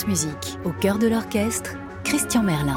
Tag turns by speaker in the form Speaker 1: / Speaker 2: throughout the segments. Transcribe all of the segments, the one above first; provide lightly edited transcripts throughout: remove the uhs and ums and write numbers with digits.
Speaker 1: France Musique. Au cœur de l'orchestre, Christian Merlin.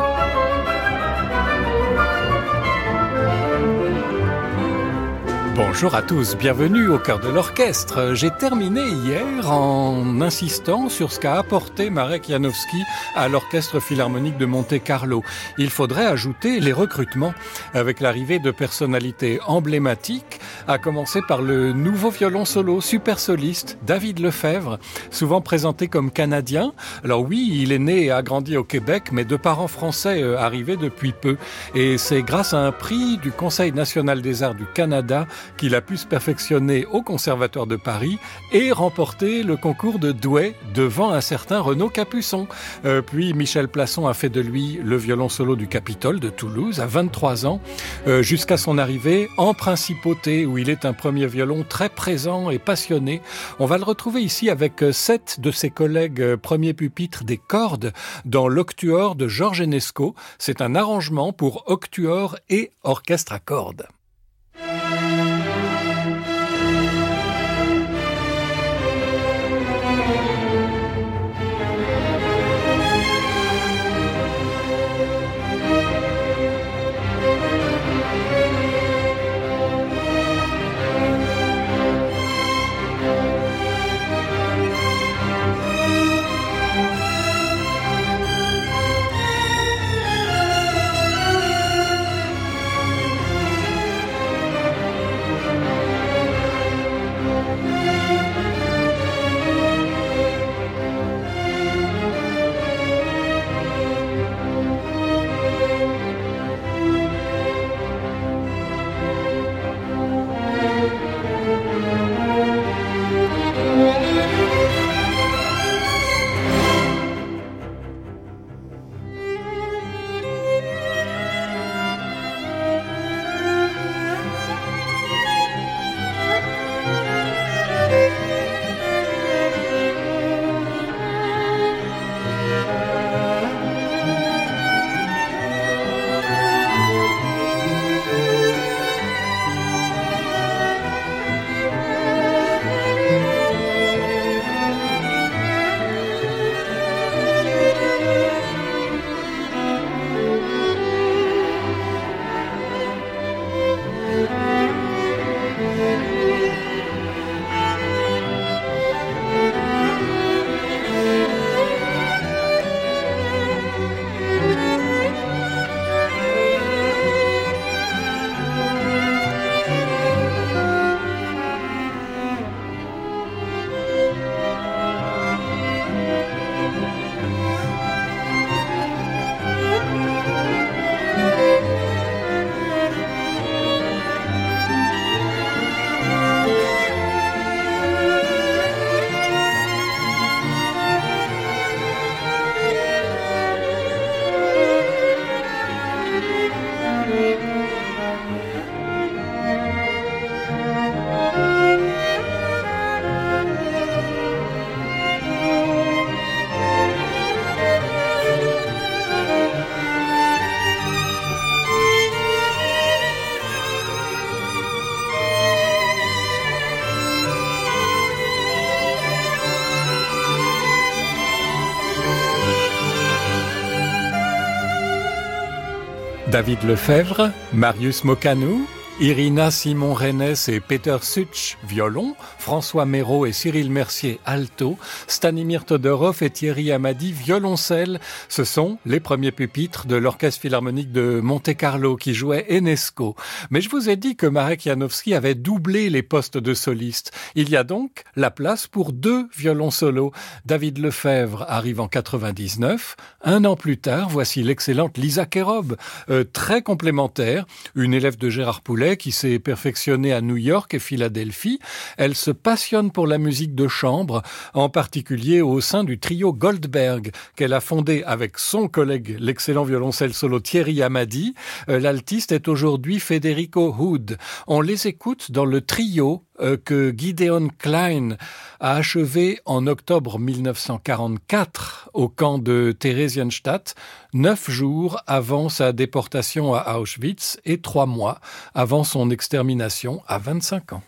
Speaker 2: Bonjour à tous, bienvenue au cœur de l'orchestre. J'ai terminé hier en insistant sur ce qu'a apporté Marek Janowski à l'Orchestre Philharmonique de Monte-Carlo. Il faudrait ajouter les recrutements avec l'arrivée de personnalités emblématiques, à commencer par le nouveau violon solo super soliste David Lefebvre, souvent présenté comme canadien. Alors oui, il est né et a grandi au Québec, mais de parents français arrivés depuis peu. Et c'est grâce à un prix du Conseil national des arts du Canada qu'il a pu se perfectionner au Conservatoire de Paris et remporter le concours de Douai devant un certain Renaud Capuçon. Puis Michel Plasson a fait de lui le violon solo du Capitole de Toulouse à 23 ans, jusqu'à son arrivée en Principauté, où il est un premier violon très présent et passionné. On va le retrouver ici avec 7 de ses collègues premier pupitre des cordes dans l'Octuor de Georges Enesco. C'est un arrangement pour octuor et orchestre à cordes. David Lefebvre, Marius Mocanou, Irina Simon-Rennes et Peter Such, violon, François Méraud et Cyril Mercier, alto, Stanimir Todorov et Thierry Amadi, violoncelle. Ce sont les premiers pupitres de l'Orchestre Philharmonique de Monte-Carlo qui jouait Enesco. Mais je vous ai dit que Marek Janowski avait doublé les postes de soliste. Il y a donc la place pour 2 violons solos. David Lefebvre arrive en 99. Un an plus tard, voici l'excellente Lisa Kerob, très complémentaire, une élève de Gérard Poulet qui s'est perfectionnée à New York et Philadelphie. Elle se passionne pour la musique de chambre, en particulier au sein du trio Goldberg, qu'elle a fondé avec son collègue, l'excellent violoncelle solo Thierry Amadi. L'altiste est aujourd'hui Federico Hood. On les écoute dans le trio que Gideon Klein a achevé en octobre 1944 au camp de Theresienstadt, 9 jours avant sa déportation à Auschwitz et 3 mois avant son extermination à 25 ans.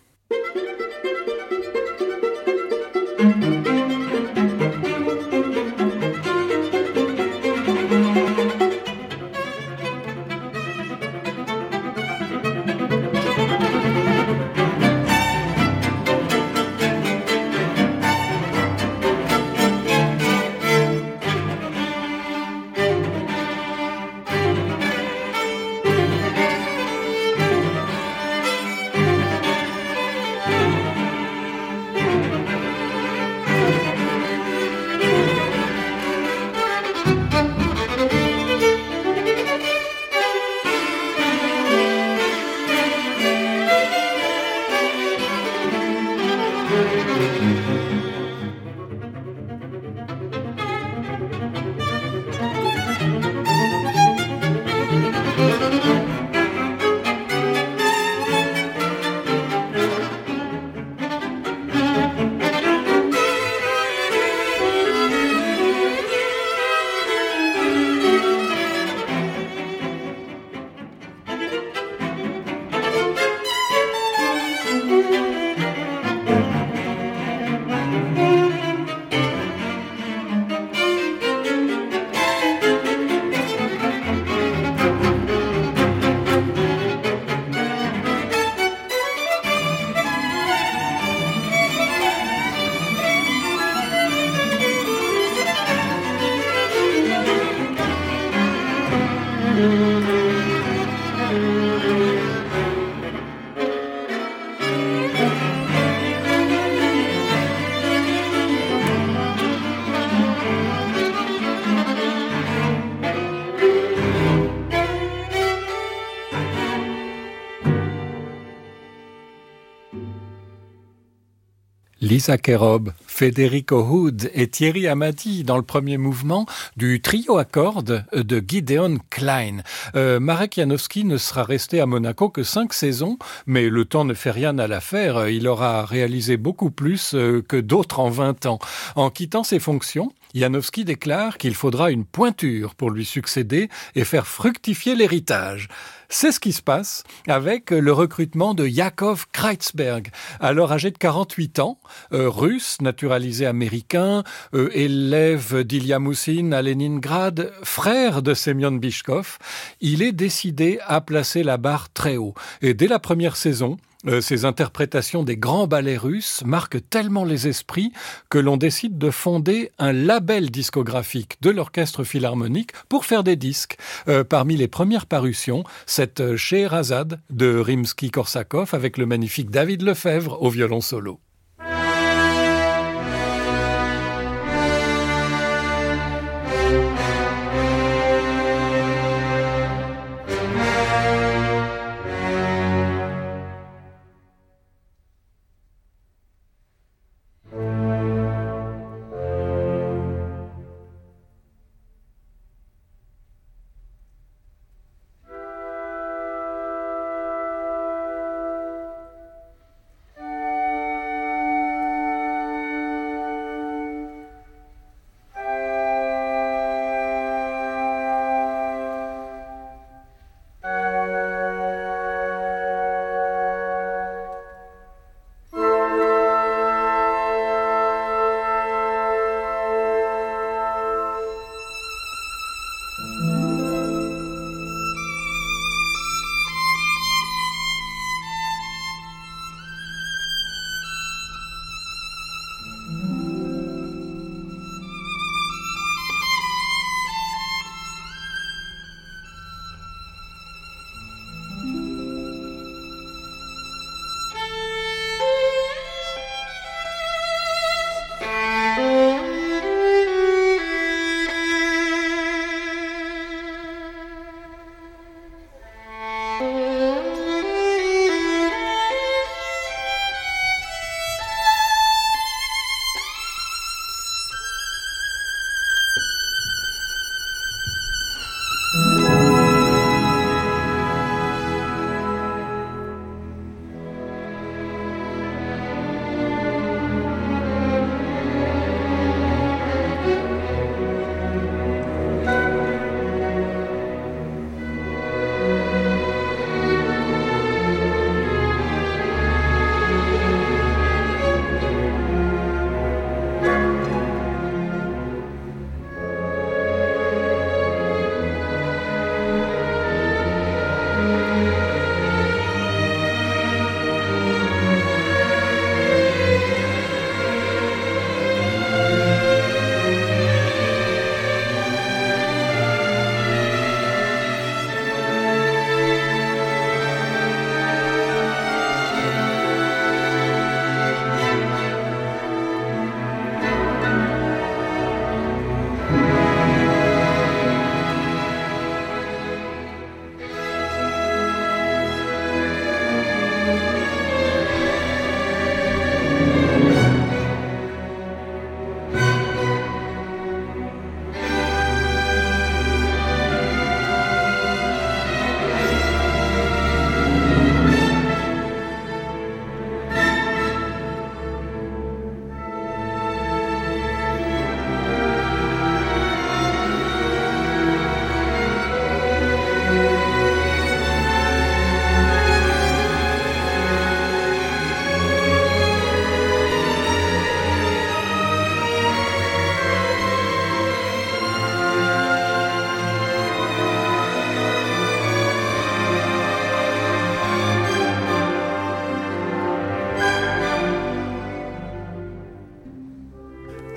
Speaker 2: Lisa Kerob, Federico Hood et Thierry Amadi dans le premier mouvement du trio à cordes de Gideon Klein. Marek Janowski ne sera resté à Monaco que 5 saisons, mais le temps ne fait rien à l'affaire. Il aura réalisé beaucoup plus que d'autres en 20 ans. En quittant ses fonctions, Janowski déclare qu'il faudra une pointure pour lui succéder et faire fructifier l'héritage. C'est ce qui se passe avec le recrutement de Yakov Kreitzberg, alors âgé de 48 ans, russe, naturalisé américain, élève d'Ilya Moussine à Leningrad, frère de Semyon Bishkov. Il est décidé à placer la barre très haut. Et dès la première saison, ces interprétations des grands ballets russes marquent tellement les esprits que l'on décide de fonder un label discographique de l'orchestre philharmonique pour faire des disques. Parmi les premières parutions, cette Scheherazade de Rimsky-Korsakov avec le magnifique David Lefebvre au violon solo.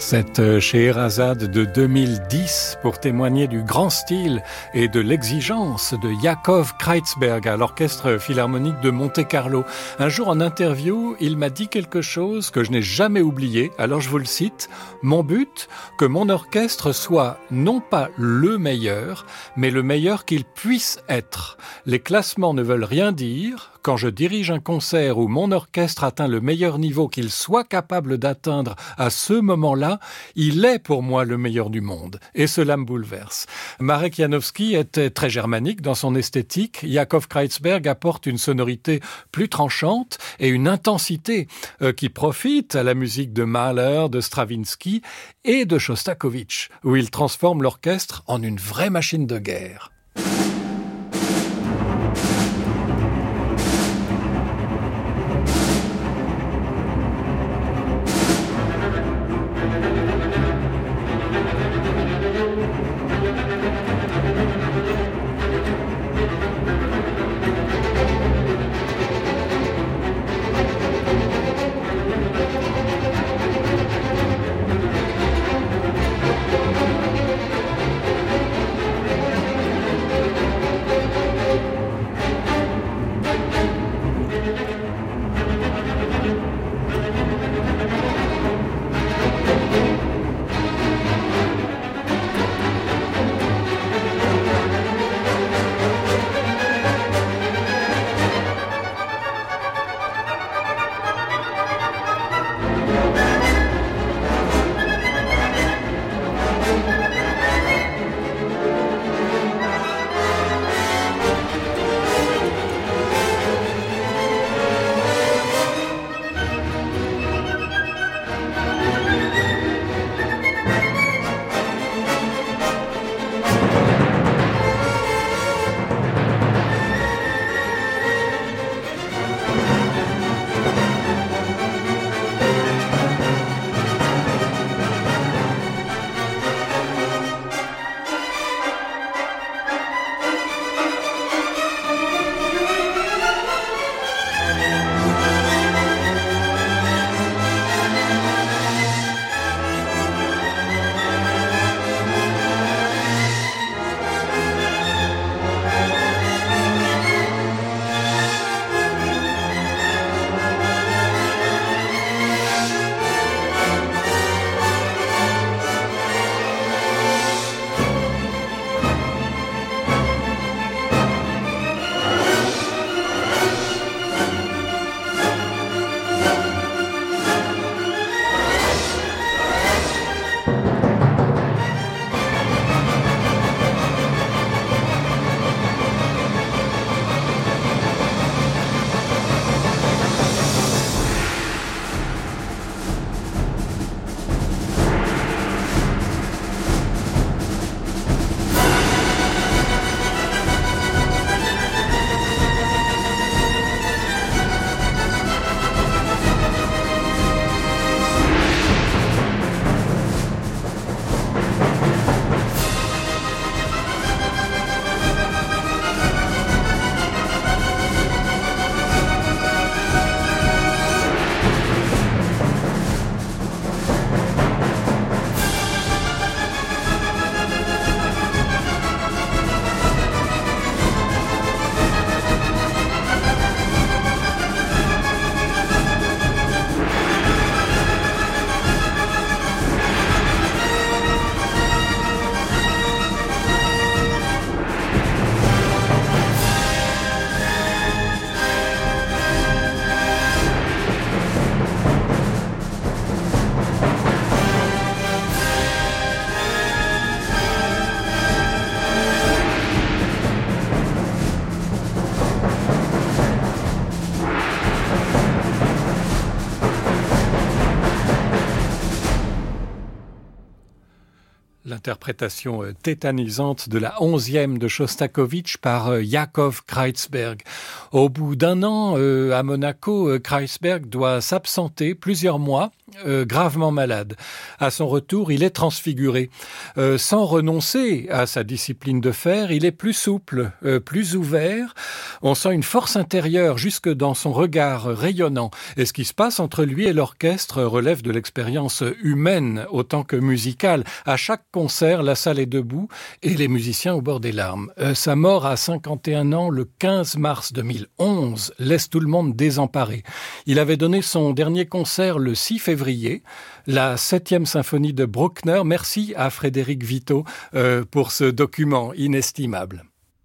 Speaker 2: Cette Scheherazade de 2010 pour témoigner du grand style et de l'exigence de Yakov Kreizberg à l'Orchestre Philharmonique de Monte-Carlo. Un jour en interview, il m'a dit quelque chose que je n'ai jamais oublié, alors je vous le cite. Mon but, que mon orchestre soit non pas le meilleur, mais le meilleur qu'il puisse être. Les classements ne veulent rien dire. Quand je dirige un concert où mon orchestre atteint le meilleur niveau qu'il soit capable d'atteindre à ce moment-là, il est pour moi le meilleur du monde. Et cela me bouleverse. Marek Janowski était très germanique dans son esthétique. Yakov Kreizberg apporte une sonorité plus tranchante et une intensité qui profite à la musique de Mahler, de Stravinsky et de Shostakovich, où il transforme l'orchestre en une vraie machine de guerre. L'interprétation tétanisante de la 11e de Shostakovich par Yakov Kreizberg. Au bout d'un an à Monaco, Kreizberg doit s'absenter plusieurs mois gravement malade. À son retour, il est transfiguré. Sans renoncer à sa discipline de fer, il est plus souple, plus ouvert. On sent une force intérieure jusque dans son regard rayonnant. Et ce qui se passe entre lui et l'orchestre relève de l'expérience humaine autant que musicale. À chaque concert, la salle est debout et les musiciens au bord des larmes. Sa mort à 51 ans, le 15 mars 2011, laisse tout le monde désemparé. Il avait donné son dernier concert le 6 février, la 7e symphonie de Bruckner. Merci à Frédéric Vito pour ce document inestimable.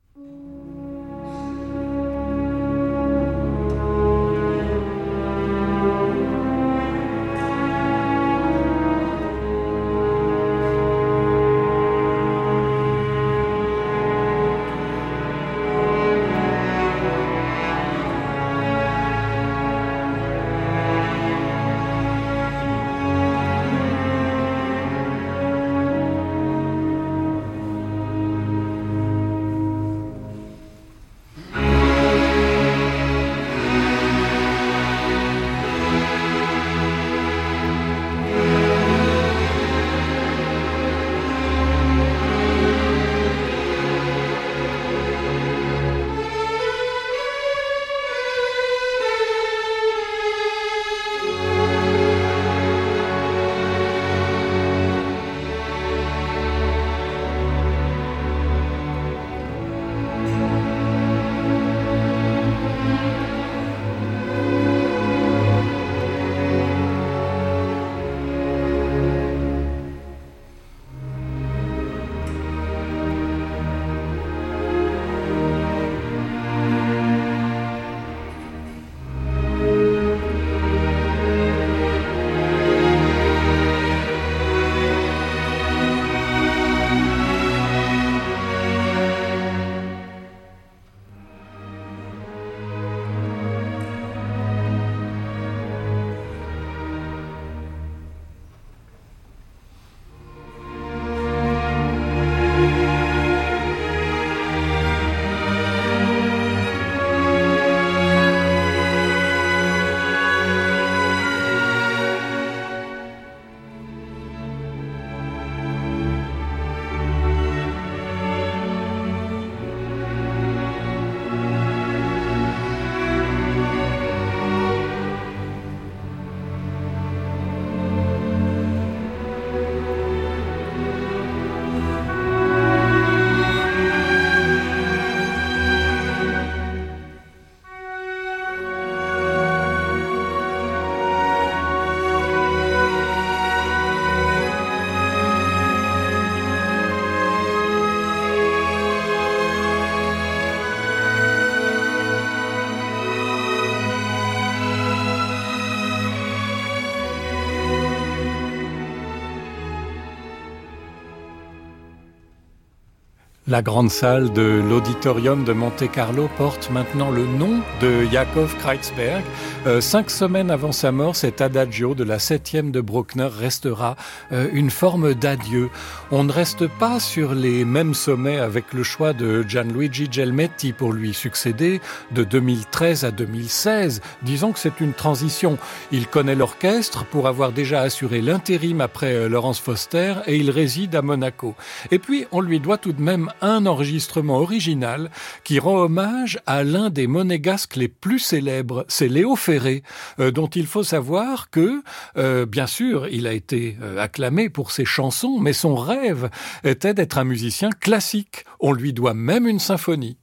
Speaker 2: La grande salle de l'Auditorium de Monte-Carlo porte maintenant le nom de Yakov Kreuzberg. 5 semaines avant sa mort, cet adagio de la 7e de Bruckner restera une forme d'adieu. On ne reste pas sur les mêmes sommets avec le choix de Gianluigi Gelmetti pour lui succéder de 2013 à 2016. Disons que c'est une transition. Il connaît l'orchestre pour avoir déjà assuré l'intérim après Laurence Foster et il réside à Monaco. Et puis, on lui doit tout de même un enregistrement original qui rend hommage à l'un des monégasques les plus célèbres, c'est Léo Ferré, dont il faut savoir que, bien sûr, il a été acclamé pour ses chansons, mais son rêve était d'être un musicien classique. On lui doit même une symphonie.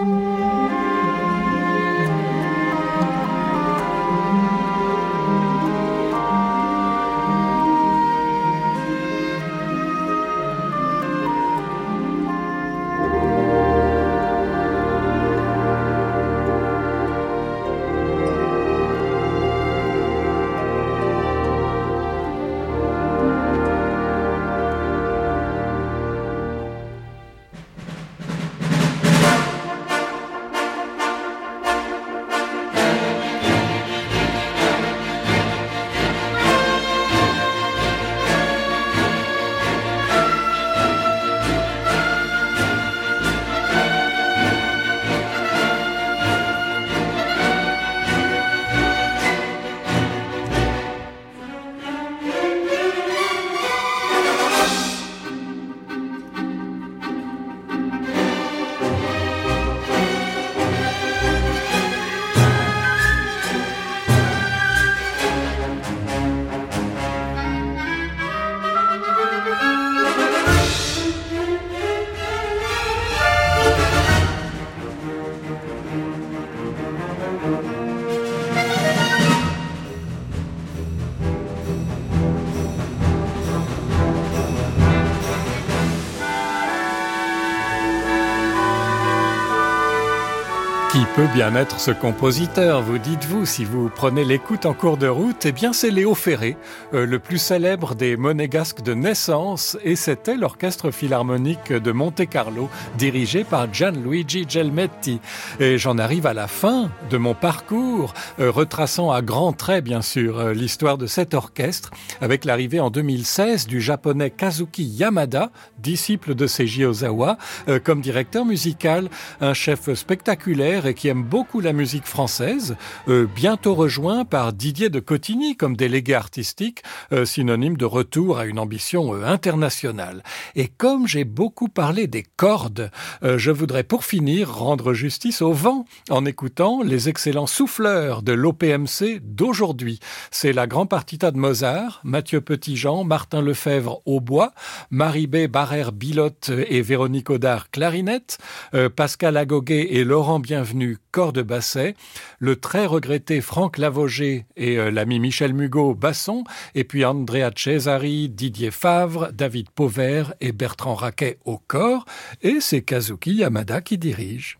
Speaker 2: Qui peut bien être ce compositeur, vous dites-vous, si vous prenez l'écoute en cours de route? Eh bien, c'est Léo Ferré, le plus célèbre des monégasques de naissance, et c'était l'Orchestre Philharmonique de Monte-Carlo, dirigé par Gianluigi Gelmetti. Et j'en arrive à la fin de mon parcours, retraçant à grands traits, bien sûr, l'histoire de cet orchestre, avec l'arrivée en 2016 du japonais Kazuki Yamada, disciple de Seiji Ozawa, comme directeur musical, un chef spectaculaire et qui aime beaucoup la musique française, bientôt rejoint par Didier de Cotigny comme délégué artistique, synonyme de retour à une ambition internationale. Et comme j'ai beaucoup parlé des cordes, je voudrais pour finir rendre justice au vent en écoutant les excellents souffleurs de l'OPMC d'aujourd'hui. C'est la Grand Partita de Mozart, Mathieu Petitjean, Martin Lefebvre au bois, Marie-Bé Barrère-Bilotte et Véronique Audard clarinette, Pascal Agoguet et Laurent Bienvenu corde-basset, le très regretté Franck Lavogé et l'ami Michel Mugot basson, et puis Andrea Cesari, Didier Favre, David Pauvert et Bertrand Raquet au cor, et c'est Kazuki Yamada qui dirige.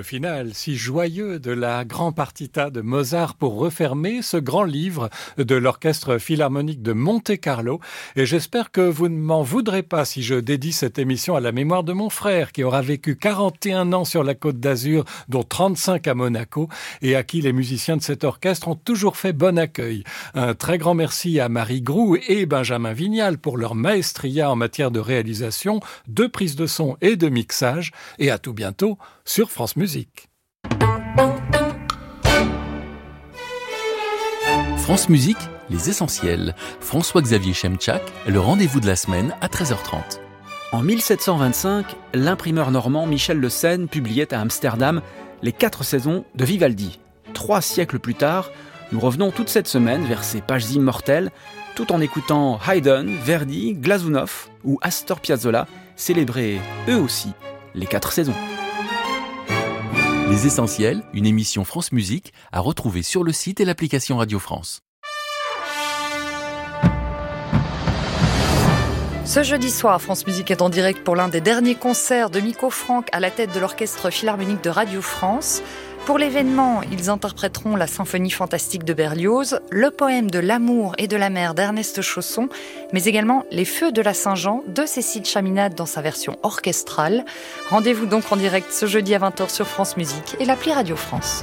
Speaker 2: final si joyeux de la Grand Partita de Mozart pour refermer ce grand livre de l'Orchestre Philharmonique de Monte-Carlo. Et j'espère que vous ne m'en voudrez pas si je dédie cette émission à la mémoire de mon frère qui aura vécu 41 ans sur la Côte d'Azur, dont 35 à Monaco, et à qui les musiciens de cet orchestre ont toujours fait bon accueil. Un très grand merci à Marie Groux et Benjamin Vignal pour leur maestria en matière de réalisation, de prise de son et de mixage. Et à tout bientôt sur France Musique.
Speaker 3: France Musique, les essentiels. François-Xavier Chemchak, le rendez-vous de la semaine à 13h30.
Speaker 4: En 1725, l'imprimeur normand Michel Le Senne publiait à Amsterdam les 4 saisons de Vivaldi. 3 siècles plus tard, nous revenons toute cette semaine vers ces pages immortelles, tout en écoutant Haydn, Verdi, Glazunov ou Astor Piazzolla célébrer eux aussi les 4 saisons.
Speaker 3: Les essentiels, une émission France Musique à retrouver sur le site et l'application Radio France.
Speaker 5: Ce jeudi soir, France Musique est en direct pour l'un des derniers concerts de Miko Franck à la tête de l'Orchestre Philharmonique de Radio France. Pour l'événement, ils interpréteront la symphonie fantastique de Berlioz, le poème de l'amour et de la mer d'Ernest Chausson, mais également les Feux de la Saint-Jean de Cécile Chaminade dans sa version orchestrale. Rendez-vous donc en direct ce jeudi à 20h sur France Musique et l'appli Radio France.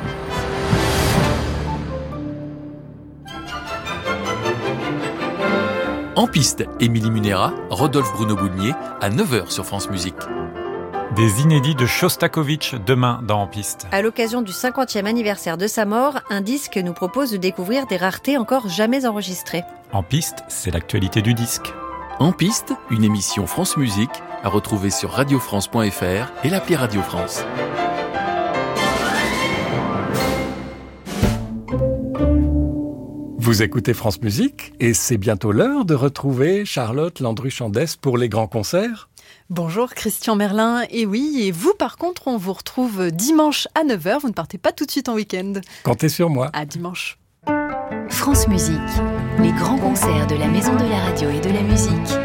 Speaker 3: En piste, Émilie Munera, Rodolphe Bruno-Boulnier à 9h sur France Musique.
Speaker 6: Des inédits de Shostakovich demain dans En piste.
Speaker 7: À l'occasion du 50e anniversaire de sa mort, un disque nous propose de découvrir des raretés encore jamais enregistrées.
Speaker 6: En piste, c'est l'actualité du disque.
Speaker 3: En piste, une émission France Musique à retrouver sur radiofrance.fr et l'appli Radio France.
Speaker 2: Vous écoutez France Musique et c'est bientôt l'heure de retrouver Charlotte Landru-Chandès pour les grands concerts.
Speaker 8: Bonjour Christian Merlin, et oui, et vous par contre, on vous retrouve dimanche à 9h, vous ne partez pas tout de suite en week-end.
Speaker 2: Comptez sur moi.
Speaker 8: À dimanche.
Speaker 1: France Musique, les grands concerts de la Maison de la Radio et de la Musique.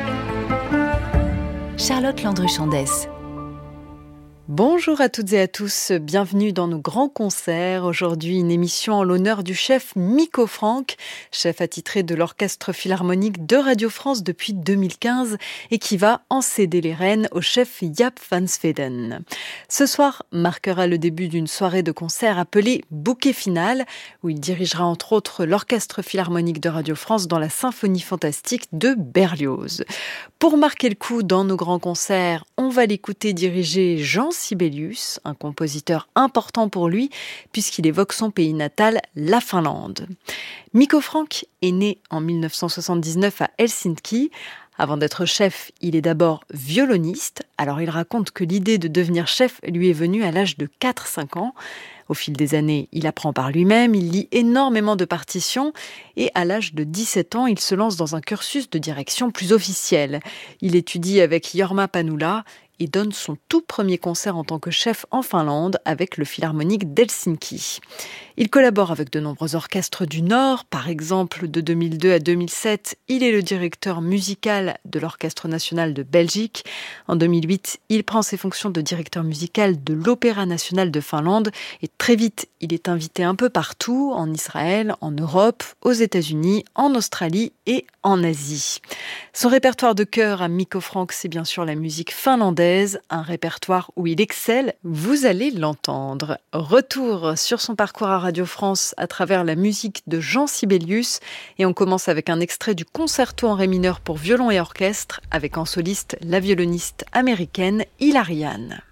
Speaker 1: Charlotte Landru-Chandès.
Speaker 8: Bonjour à toutes et à tous, bienvenue dans nos grands concerts. Aujourd'hui, une émission en l'honneur du chef Miko Franck, chef attitré de l'Orchestre Philharmonique de Radio France depuis 2015 et qui va en céder les rênes au chef Jaap van Zweden. Ce soir marquera le début d'une soirée de concert appelée Bouquet Final, où il dirigera entre autres l'Orchestre Philharmonique de Radio France dans la symphonie fantastique de Berlioz. Pour marquer le coup dans nos grands concerts, on va l'écouter diriger Jean Sibelius, un compositeur important pour lui, puisqu'il évoque son pays natal, la Finlande. Miko Franck est né en 1979 à Helsinki. Avant d'être chef, il est d'abord violoniste. Alors il raconte que l'idée de devenir chef lui est venue à l'âge de 4-5 ans. Au fil des années, il apprend par lui-même, il lit énormément de partitions et à l'âge de 17 ans, il se lance dans un cursus de direction plus officiel. Il étudie avec Jorma Panula et donne son tout premier concert en tant que chef en Finlande avec le Philharmonique d'Helsinki. Il collabore avec de nombreux orchestres du Nord, par exemple de 2002 à 2007, il est le directeur musical de l'Orchestre national de Belgique. En 2008, il prend ses fonctions de directeur musical de l'Opéra national de Finlande et très vite, il est invité un peu partout, en Israël, en Europe, aux États-Unis, en Australie et en Asie. Son répertoire de chœur à Miko Franck, c'est bien sûr la musique finlandaise, un répertoire où il excelle, vous allez l'entendre. Retour sur son parcours à Radio France à travers la musique de Jean Sibelius et on commence avec un extrait du concerto en ré mineur pour violon et orchestre avec en soliste la violoniste américaine Hilary Hahn.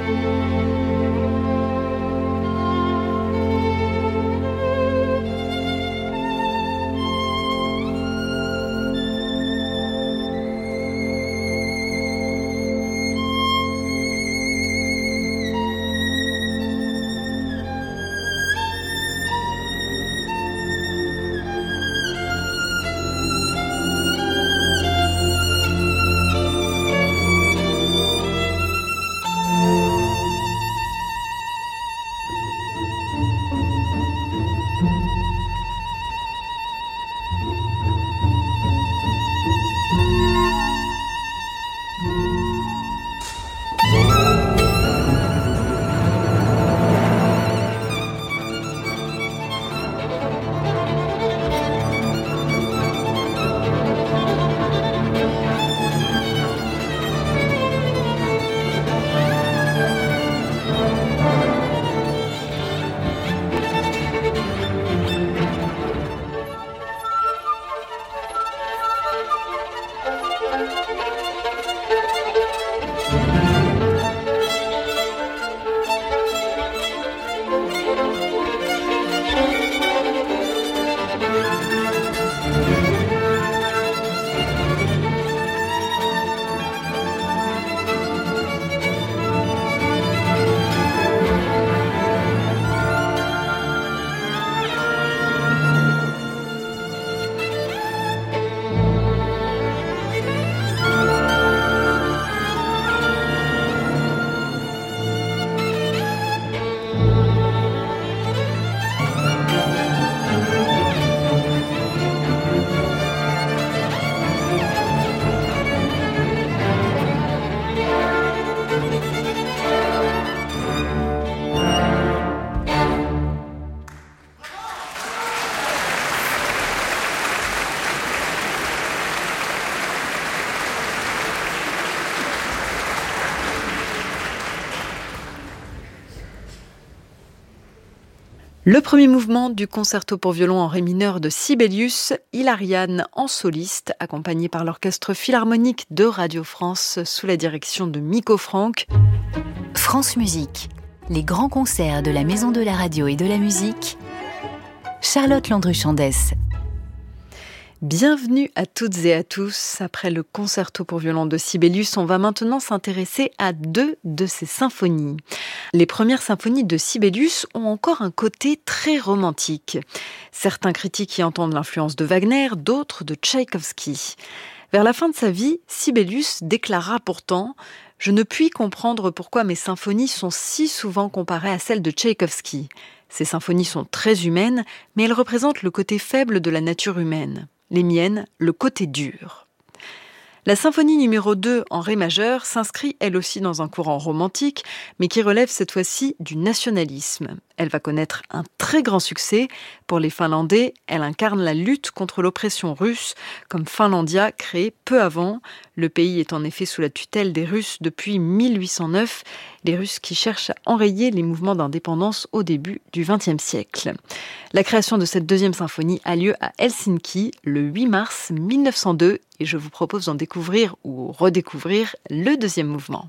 Speaker 8: Le premier mouvement du concerto pour violon en ré mineur de Sibelius, Hilariane en soliste, accompagnée par l'Orchestre Philharmonique de Radio France sous la direction de Miko Franck.
Speaker 1: France Musique, les grands concerts de la Maison de la Radio et de la Musique. Charlotte Landru-Chandès.
Speaker 8: Bienvenue à toutes et à tous. Après le concerto pour violon de Sibelius, on va maintenant s'intéresser à deux de ses symphonies. Les premières symphonies de Sibelius ont encore un côté très romantique. Certains critiques y entendent l'influence de Wagner, d'autres de Tchaïkovski. Vers la fin de sa vie, Sibelius déclara pourtant « Je ne puis comprendre pourquoi mes symphonies sont si souvent comparées à celles de Tchaïkovski. Ces symphonies sont très humaines, mais elles représentent le côté faible de la nature humaine. Les miennes, le côté dur. » La symphonie numéro 2 en ré majeur s'inscrit elle aussi dans un courant romantique, mais qui relève cette fois-ci du nationalisme. Elle va connaître un très grand succès. Pour les Finlandais, elle incarne la lutte contre l'oppression russe, comme Finlandia créée peu avant. Le pays est en effet sous la tutelle des Russes depuis 1809, les Russes qui cherchent à enrayer les mouvements d'indépendance au début du XXe siècle. La création de cette deuxième symphonie a lieu à Helsinki le 8 mars 1902 et je vous propose d'en découvrir ou redécouvrir le deuxième mouvement.